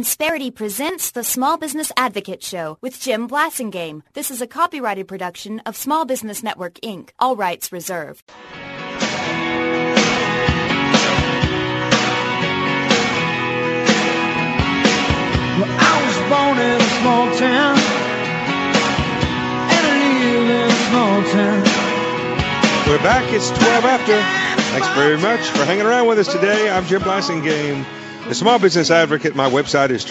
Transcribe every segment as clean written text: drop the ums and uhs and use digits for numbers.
Insperity presents the Small Business Advocate Show with Jim Blasingame. This is a copyrighted production of Small Business Network, Inc. All rights reserved. Well, I was born in a small town, and I live in a small town. We're back. It's 12 after. Thanks very much for hanging around with us today. I'm Jim Blasingame, the Small Business Advocate. My website is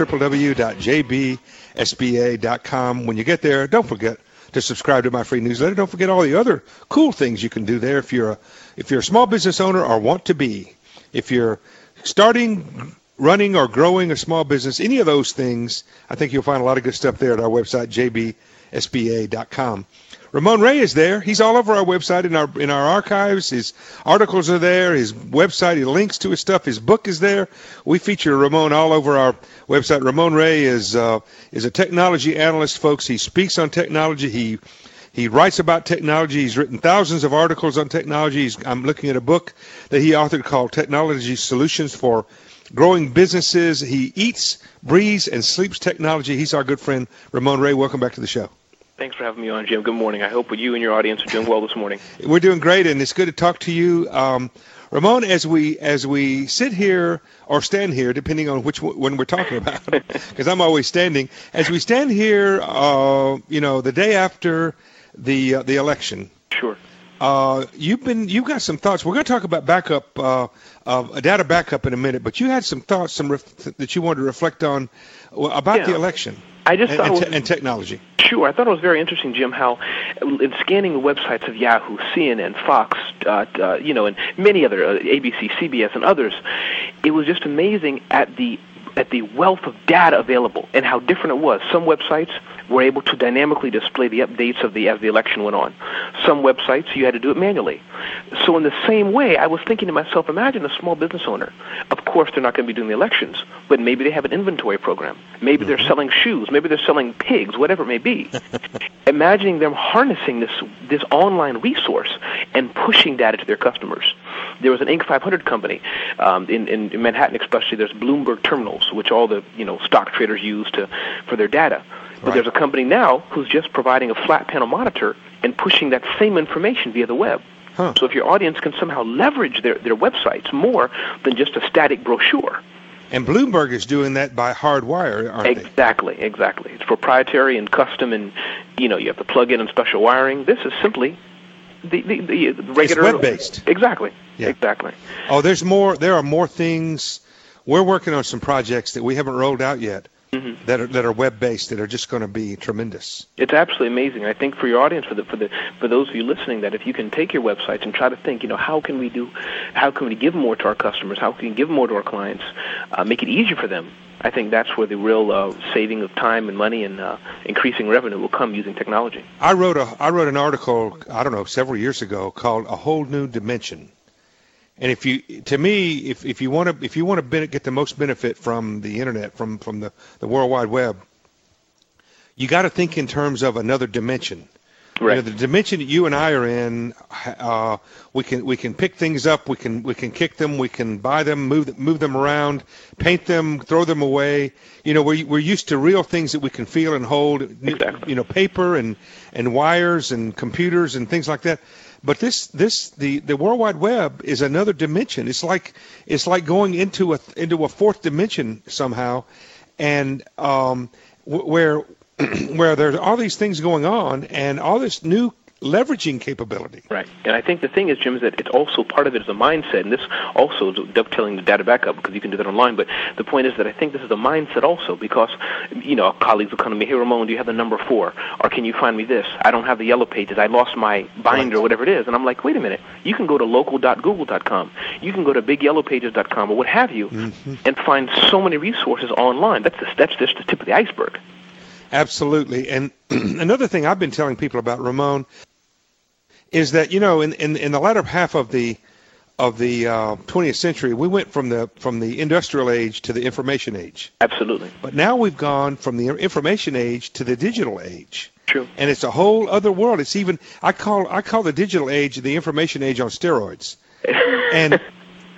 www.jbsba.com. When you get there, don't forget to subscribe to my free newsletter. Don't forget all the other cool things you can do there if you're a small business owner or want to be. If you're starting, running, or growing a small business, any of those things, I think you'll find a lot of good stuff there at our website, jbsba.com. Ramon Ray is there. He's all over our website in our archives. His articles are there. His website, he links to his stuff. His book is there. We feature Ramon all over our website. Ramon Ray is a technology analyst, folks. He speaks on technology. He writes about technology. He's written thousands of articles on technology. I'm looking at a book that he authored called Technology Solutions for Growing Businesses. He eats, breathes, and sleeps technology. He's our good friend, Ramon Ray. Welcome back to the show. Thanks for having me on, Jim. Good morning. I hope you and your audience are doing well this morning. We're doing great, and it's good to talk to you. Ramon, as we sit here or stand here, depending on when we're talking about, because I'm always standing, as we stand here, the day after the election. Sure. You've got some thoughts. We're going to talk about backup, data backup in a minute, but you had some thoughts, that you wanted to reflect on about the election. I just thought and technology. Sure. I thought it was very interesting, Jim, how in scanning the websites of Yahoo, CNN, Fox, and many other, ABC, CBS, and others, it was just amazing at the wealth of data available and how different it was. Some websites were able to dynamically display the updates as the election went on. Some websites, you had to do it manually. So in the same way, I was thinking to myself, imagine a small business owner. Of course, they're not going to be doing the elections, but maybe they have an inventory program. Maybe they're selling shoes. Maybe they're selling pigs, whatever it may be. Imagining them harnessing this online resource and pushing data to their customers. There was an Inc. 500 company in Manhattan, especially. There's Bloomberg terminals, which all the stock traders use for their data. But there's a company now who's just providing a flat panel monitor and pushing that same information via the web. Huh. So if your audience can somehow leverage their websites more than just a static brochure. And Bloomberg is doing that by hardwire, aren't they? Exactly. It's proprietary and custom, and you have to plug in special wiring. This is simply the regular. It's web-based. Exactly. Yeah. Exactly. Oh, there are more things. We're working on some projects that we haven't rolled out yet. Mm-hmm. that are web-based, that are just going to be tremendous. It's absolutely amazing. I think for your audience, for those of you listening, that if you can take your websites and try to think, how can we give more to our customers? How can we give more to our clients? Make it easier for them. I think that's where the real saving of time and money and increasing revenue will come using technology. I wrote an article, several years ago called "A Whole New Dimension." And if you want to get the most benefit from the internet, from the World Wide Web, you got to think in terms of another dimension. Right. The dimension that you and I are in, we can pick things up, we can kick them, we can buy them, move them around, paint them, throw them away. We're used to real things that we can feel and hold. Exactly. Paper and wires and computers and things like that. But the World Wide Web is another dimension. It's like going into a fourth dimension somehow, and where there's all these things going on and all this new leveraging capability. Right. And I think the thing is, Jim, is that it's also part of it is a mindset, and this also is dovetailing the data backup because you can do that online. But the point is that I think this is a mindset also because, colleagues will come to me, hey, Ramon, do you have the number 4? Or can you find me this? I don't have the yellow pages. I lost my binder or whatever it is. And I'm like, wait a minute. You can go to local.google.com. You can go to bigyellowpages.com or what have you and find so many resources online. That's just the tip of the iceberg. Absolutely. And another thing I've been telling people about, Ramon, is that in the latter half of the 20th century, we went from the industrial age to the information age. Absolutely. But now we've gone from the information age to the digital age. True. And it's a whole other world. It's even I call the digital age the information age on steroids. And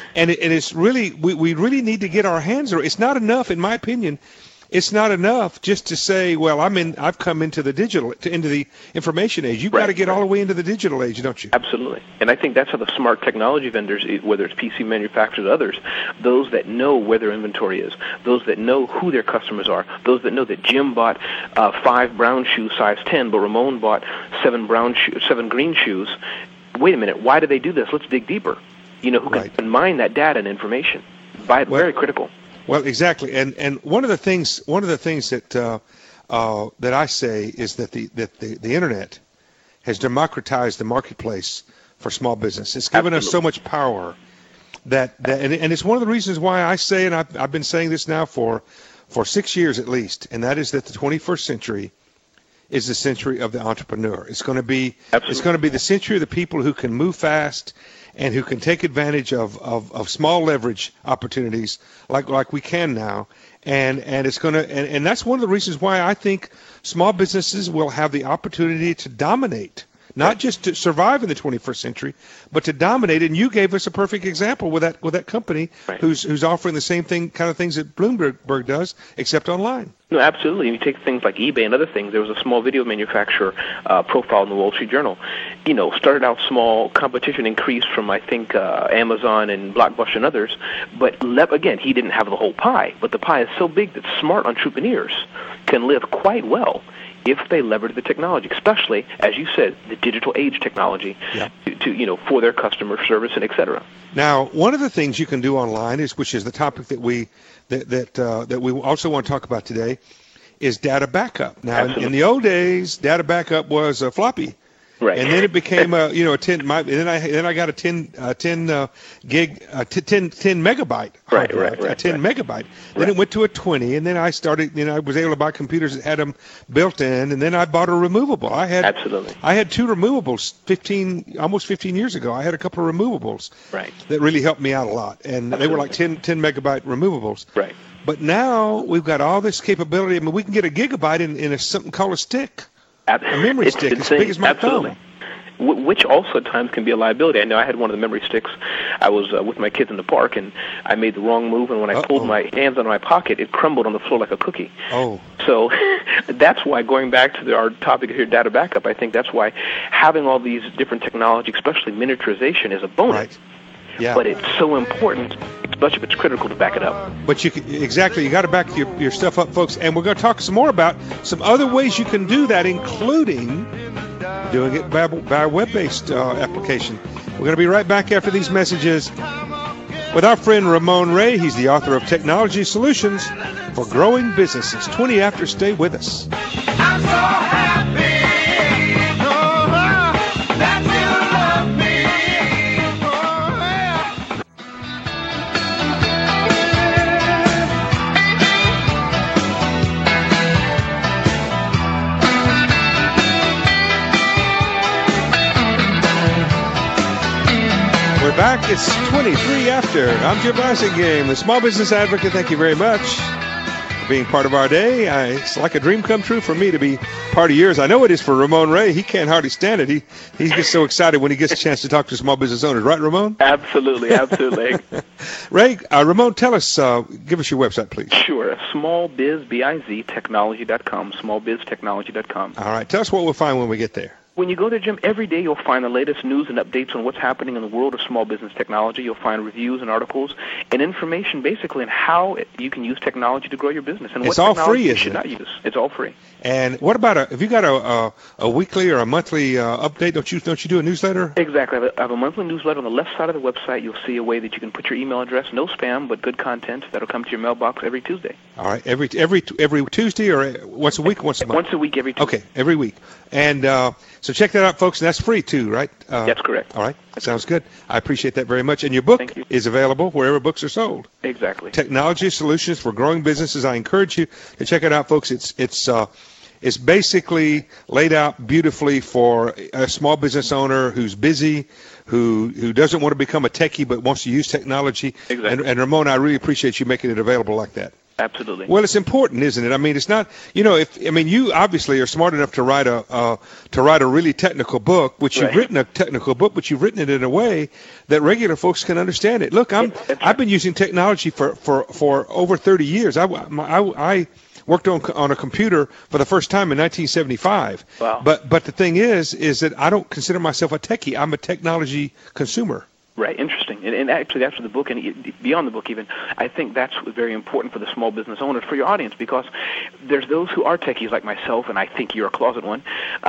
And it's really, we really need to get our hands around. It's not enough, in my opinion. It's not enough just to say, well, I've come into the digital, into the information age. You've got to get all the way into the digital age, don't you? Absolutely. And I think that's how the smart technology vendors, whether it's PC manufacturers or others, those that know where their inventory is, those that know who their customers are, those that know that Jim bought 5 brown shoes, size 10, but Ramon bought 7 green shoes. Wait a minute, why do they do this? Let's dig deeper. Who can mine that data and information? Very critical. Well, exactly, and one of the things that that I say is that the internet has democratized the marketplace for small business. It's given us so much power that and it's one of the reasons why I say, and I've been saying this now for 6 years at least, and that is that the 21st century is the century of the entrepreneur. It's going to be the century of the people who can move fast and who can take advantage of small leverage opportunities like we can now. And it's going to, and that's one of the reasons why I think small businesses will have the opportunity to dominate, not just to survive in the 21st century, but to dominate. And you gave us a perfect example with that company who's offering the same kind of things that Bloomberg does, except online. No, absolutely. You take things like eBay and other things. There was a small video manufacturer profile in the Wall Street Journal. Started out small. Competition increased from, I think, Amazon and Blockbuster and others. But again, he didn't have the whole pie. But the pie is so big that smart entrepreneurs can live quite well if they leverage the technology, especially, as you said, the digital age technology, to for their customer service and et cetera. Now, one of the things you can do online which is the topic that we also want to talk about today, is data backup. Now, in the old days, data backup was a floppy. Right. And then it became a 10. Then I got a 10 megabyte. Right. A 10 megabyte. Then it went to a 20, and then I started. I was able to buy computers that had them built in, and then I bought a removable. I had 2 removables almost 15 years ago. I had a couple of removables. Right. That really helped me out a lot, and they were like 10 megabyte removables. Right. But now we've got all this capability. I mean, we can get a gigabyte in something called a stick. A memory stick as big as my thumb. Which also at times can be a liability. I know I had one of the memory sticks. I was with my kids in the park, and I made the wrong move, and when I pulled my hands out of my pocket, it crumbled on the floor like a cookie. Oh. So that's why, going back to our topic here, data backup, I think that's why having all these different technology, especially miniaturization, is a bonus. Right. Yeah. But it's so important, especially if it's critical, to back it up. But you got to back your stuff up, folks. And we're going to talk some more about some other ways you can do that, including doing it by a web-based application. We're going to be right back after these messages with our friend Ramon Ray. He's the author of Technology Solutions for Growing Businesses. 20 after. Stay with us. I'm so happy. We're back. It's 23 after. I'm Jim Blasingame, the Small Business Advocate. Thank you very much for being part of our day. It's like a dream come true for me to be part of yours. I know it is for Ramon Ray. He can't hardly stand it. He gets so excited when he gets a chance to talk to small business owners. Right, Ramon? Absolutely. Ray, Ramon, tell us, give us your website, please. Sure. smallbiztechnology.com. smallbiztechnology.com. All right. Tell us what we'll find when we get there. When you go there, Jim, every day you'll find the latest news and updates on what's happening in the world of small business technology. You'll find reviews and articles and information basically on how you can use technology to grow your business and it's what all technology free, you should not use. It's all free. And what about have you got a weekly or a monthly update? Don't you do a newsletter? Exactly. I have a monthly newsletter. On the left side of the website, you'll see a way that you can put your email address, no spam, but good content that'll come to your mailbox every Tuesday. All right, every Tuesday or once a week, once a month? Once a week, every Tuesday. Okay, every week. And so check that out, folks. And that's free too, right? That's correct. All right, sounds good. I appreciate that very much. And your book is available wherever books are sold. Exactly. Technology Solutions for Growing Businesses. I encourage you to check it out, folks. It's basically laid out beautifully for a small business owner who's busy, who doesn't want to become a techie but wants to use technology. Exactly. And Ramon, I really appreciate you making it available like that. Absolutely. Well, it's important, isn't it? I mean, it's not, you obviously are smart enough to write a really technical book, which you've written a technical book, but you've written it in a way that regular folks can understand it. Look, I've been using technology for over 30 years. I worked on a computer for the first time in 1975. Wow. But the thing is that I don't consider myself a techie. I'm a technology consumer. Right, interesting. And actually, after the book, and beyond the book even, I think that's very important for the small business owners, for your audience, because there's those who are techies like myself, and I think you're a closet one.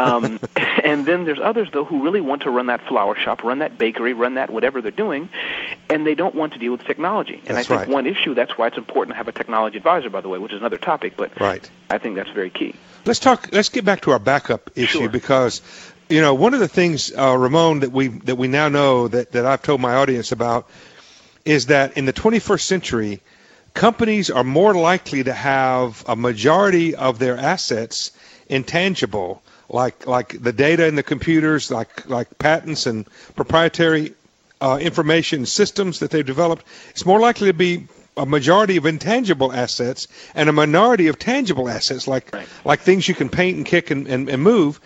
And then there's others, though, who really want to run that flower shop, run that bakery, run that whatever they're doing, and they don't want to deal with technology. And I think one issue, that's why it's important to have a technology advisor, by the way, which is another topic, but I think that's very key. Let's get back to our backup issue, because one of the things, Ramon, that we now know that I've told my audience about is that in the 21st century, companies are more likely to have a majority of their assets intangible, like the data in the computers, like patents and proprietary information systems that they've developed. It's more likely to be a majority of intangible assets and a minority of tangible assets, like things you can paint and kick and move.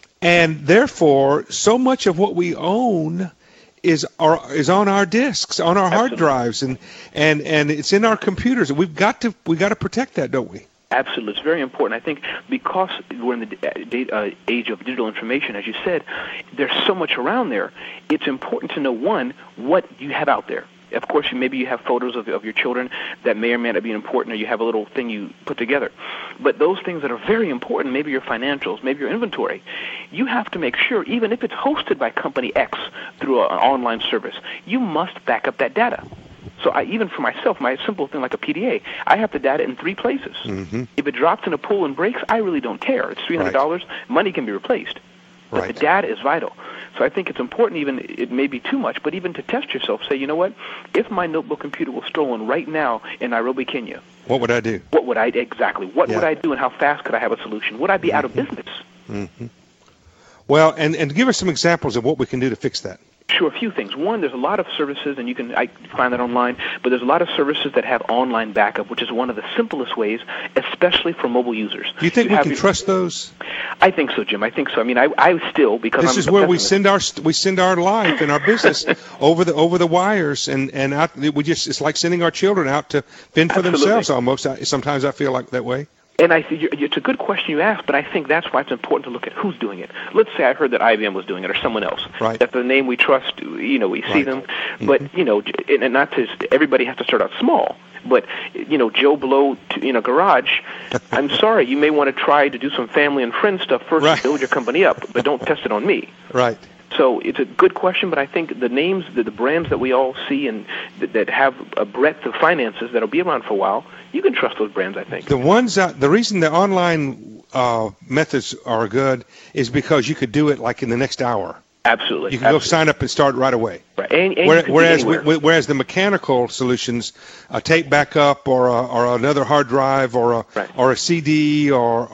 And therefore, so much of what we own is on our disks, on our hard drives, and it's in our computers. We've got to protect that, don't we? Absolutely, it's very important. I think because we're in the age of digital information, as you said, there's so much around there. It's important to know, one, what you have out there. Of course, maybe you have photos of your children that may or may not be important, or you have a little thing you put together. But those things that are very important, maybe your financials, maybe your inventory, you have to make sure, even if it's hosted by Company X through an online service, you must back up that data. So even for myself, my simple thing like a PDA, I have the data in 3 places. Mm-hmm. If it drops in a pool and breaks, I really don't care. It's $300. Money can be replaced. But the data is vital. So I think it's important, even it may be too much, but even to test yourself, say, you know what, if my notebook computer was stolen right now in Nairobi, Kenya, what would I do? What would I do, and how fast could I have a solution? Would I be out of business? Mm-hmm. Well, and give us some examples of what we can do to fix that. Sure, a few things. One, there's a lot of services, and I find that online, but there's a lot of services that have online backup, which is one of the simplest ways, especially for mobile users. Do you think we can trust those? I think so, Jim. I think so. I mean, I still, because this is where we send our life and our business over the wires, and out, it's like sending our children out to fend for themselves almost. Sometimes I feel like that way. And it's a good question you asked, but I think that's why it's important to look at who's doing it. Let's say I heard that IBM was doing it or someone else. Right. That's the name we trust, we see them. But, and not to, everybody has to start out small. But, Joe Blow in a garage, I'm sorry, you may want to try to do some family and friend stuff first to build your company up, but don't test it on me. Right. So it's a good question, but I think the names, the brands that we all see and that have a breadth of finances that'll be around for a while, you can trust those brands, I think. The reason the online methods are good is because you could do it like in the next hour. Absolutely. You can go sign up and start right away. Right. And whereas the mechanical solutions, a tape backup or another hard drive or a CD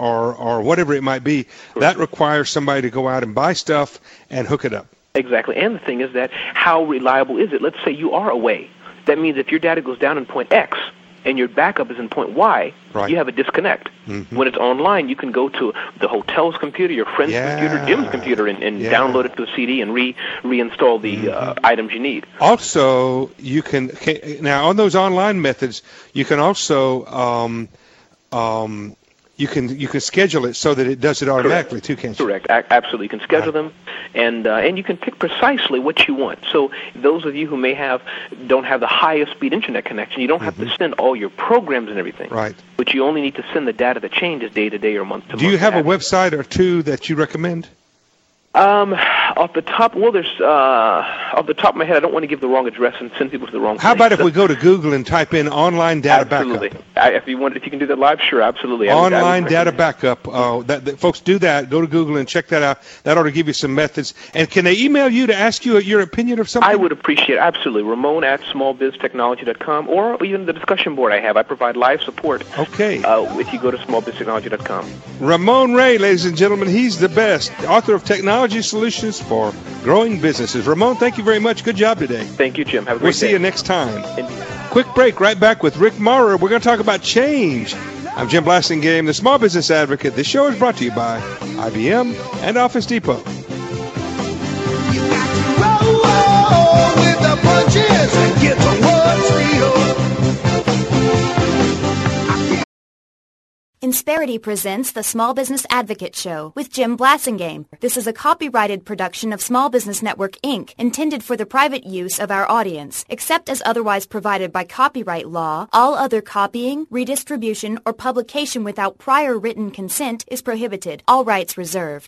or whatever it might be, that requires somebody to go out and buy stuff and hook it up. Exactly. And the thing is that how reliable is it? Let's say you are away. That means if your data goes down in point X and your backup is in point Y, you have a disconnect. Mm-hmm. When it's online, you can go to the hotel's computer, your friend's computer, Jim's computer, and download it to a CD and reinstall the items you need. Also, you can now on those online methods, you can also you can schedule it so that it does it automatically too, can't you? Correct. Absolutely. You can schedule them, and you can pick precisely what you want. So those of you who don't have the highest speed internet connection, you don't have to send all your programs and everything. Right. But you only need to send the data that changes day to day or month to month. Do you have a website or two that you recommend? Off the top of my head, I don't want to give the wrong address and send people to the wrong place. How about if we go to Google and type in online data backup? If you can do that live, sure, absolutely. Online data backup. Folks, do that. Go to Google and check that out. That ought to give you some methods. And can they email you to ask you your opinion of something? I would appreciate it, absolutely. Ramon@smallbiztechnology.com, or even the discussion board I have. I provide live support. Okay. If you go to smallbiztechnology.com. Ramon Ray, ladies and gentlemen, he's the best. Author of Technology Solutions for Growing Businesses. Ramon, thank you very much. Good job today. Thank you, Jim. Have a great day. We'll see you next time. Indeed. quick break. Right back with Rick Maurer. We're going to talk about change. I'm Jim Blasingame, the Small Business Advocate. This show is brought to you by IBM and Office Depot. You got to roll with the punches and get to what's real. Insperity presents the Small Business Advocate Show with Jim Blasingame. This is a copyrighted production of Small Business Network, Inc., intended for the private use of our audience. Except as otherwise provided by copyright law, all other copying, redistribution, or publication without prior written consent is prohibited. All rights reserved.